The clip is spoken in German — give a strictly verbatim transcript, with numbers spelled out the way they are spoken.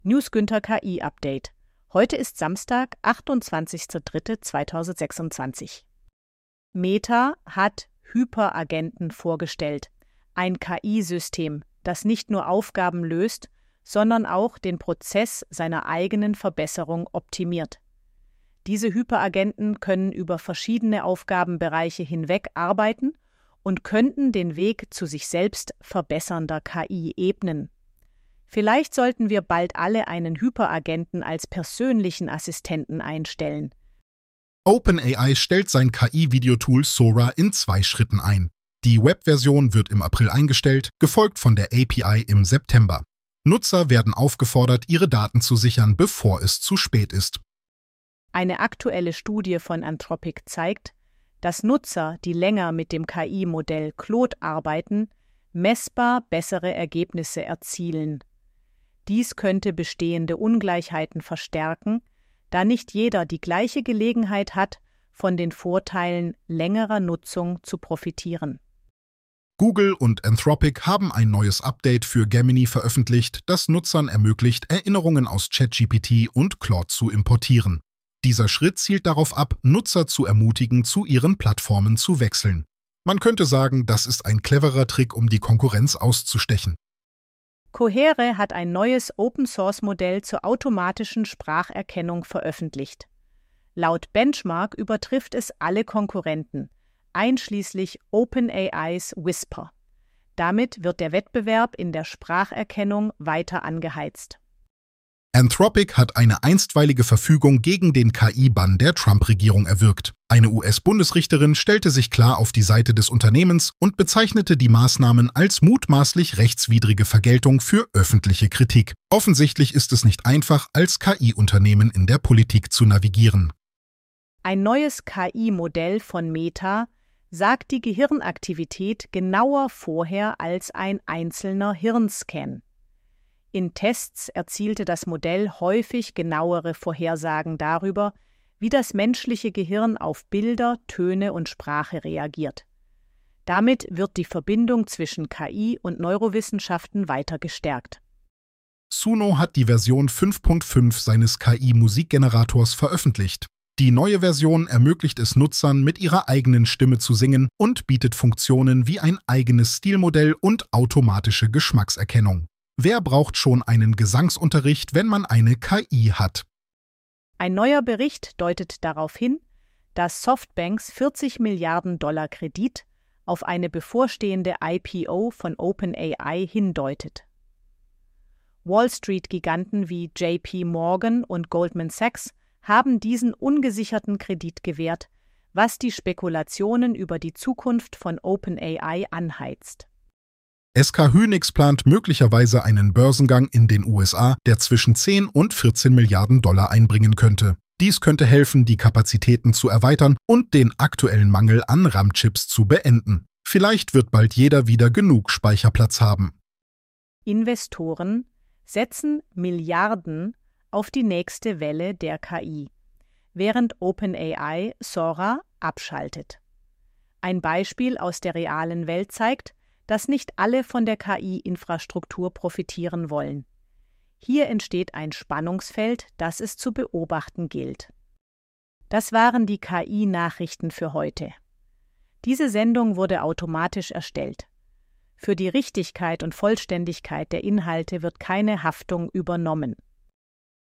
News Günther K I-Update. Heute ist Samstag, achtundzwanzigster dritter zweitausendsechsundzwanzig. Meta hat Hyperagenten vorgestellt, ein K I-System, das nicht nur Aufgaben löst, sondern auch den Prozess seiner eigenen Verbesserung optimiert. Diese Hyperagenten können über verschiedene Aufgabenbereiche hinweg arbeiten und könnten den Weg zu sich selbst verbessernder K I ebnen. Vielleicht sollten wir bald alle einen Hyperagenten als persönlichen Assistenten einstellen. OpenAI stellt sein K I-Videotool Sora in zwei Schritten ein. Die Webversion wird im April eingestellt, gefolgt von der A P I im September. Nutzer werden aufgefordert, ihre Daten zu sichern, bevor es zu spät ist. Eine aktuelle Studie von Anthropic zeigt, dass Nutzer, die länger mit dem K I-Modell Claude arbeiten, messbar bessere Ergebnisse erzielen. Dies könnte bestehende Ungleichheiten verstärken, da nicht jeder die gleiche Gelegenheit hat, von den Vorteilen längerer Nutzung zu profitieren. Google und Anthropic haben ein neues Update für Gemini veröffentlicht, das Nutzern ermöglicht, Erinnerungen aus ChatGPT und Claude zu importieren. Dieser Schritt zielt darauf ab, Nutzer zu ermutigen, zu ihren Plattformen zu wechseln. Man könnte sagen, das ist ein cleverer Trick, um die Konkurrenz auszustechen. Cohere hat ein neues Open-Source-Modell zur automatischen Spracherkennung veröffentlicht. Laut Benchmark übertrifft es alle Konkurrenten, einschließlich OpenAIs Whisper. Damit wird der Wettbewerb in der Spracherkennung weiter angeheizt. Anthropic hat eine einstweilige Verfügung gegen den K I-Bann der Trump-Regierung erwirkt. Eine U S-Bundesrichterin stellte sich klar auf die Seite des Unternehmens und bezeichnete die Maßnahmen als mutmaßlich rechtswidrige Vergeltung für öffentliche Kritik. Offensichtlich ist es nicht einfach, als K I-Unternehmen in der Politik zu navigieren. Ein neues K I-Modell von Meta sagt die Gehirnaktivität genauer vorher als ein einzelner Hirnscan. In Tests erzielte das Modell häufig genauere Vorhersagen darüber, wie das menschliche Gehirn auf Bilder, Töne und Sprache reagiert. Damit wird die Verbindung zwischen K I und Neurowissenschaften weiter gestärkt. Suno hat die Version fünf Punkt fünf seines K I-Musikgenerators veröffentlicht. Die neue Version ermöglicht es Nutzern, mit ihrer eigenen Stimme zu singen und bietet Funktionen wie ein eigenes Stilmodell und automatische Geschmackserkennung. Wer braucht schon einen Gesangsunterricht, wenn man eine K I hat? Ein neuer Bericht deutet darauf hin, dass Softbanks vierzig Milliarden Dollar Kredit auf eine bevorstehende I P O von OpenAI hindeutet. Wall Street-Giganten wie J P Morgan und Goldman Sachs haben diesen ungesicherten Kredit gewährt, was die Spekulationen über die Zukunft von OpenAI anheizt. S K Hynix plant möglicherweise einen Börsengang in den U S A, der zwischen zehn und vierzehn Milliarden Dollar einbringen könnte. Dies könnte helfen, die Kapazitäten zu erweitern und den aktuellen Mangel an RAM-Chips zu beenden. Vielleicht wird bald jeder wieder genug Speicherplatz haben. Investoren setzen Milliarden auf die nächste Welle der K I, während OpenAI Sora abschaltet. Ein Beispiel aus der realen Welt zeigt, dass nicht alle von der K I-Infrastruktur profitieren wollen. Hier entsteht ein Spannungsfeld, das es zu beobachten gilt. Das waren die K I-Nachrichten für heute. Diese Sendung wurde automatisch erstellt. Für die Richtigkeit und Vollständigkeit der Inhalte wird keine Haftung übernommen.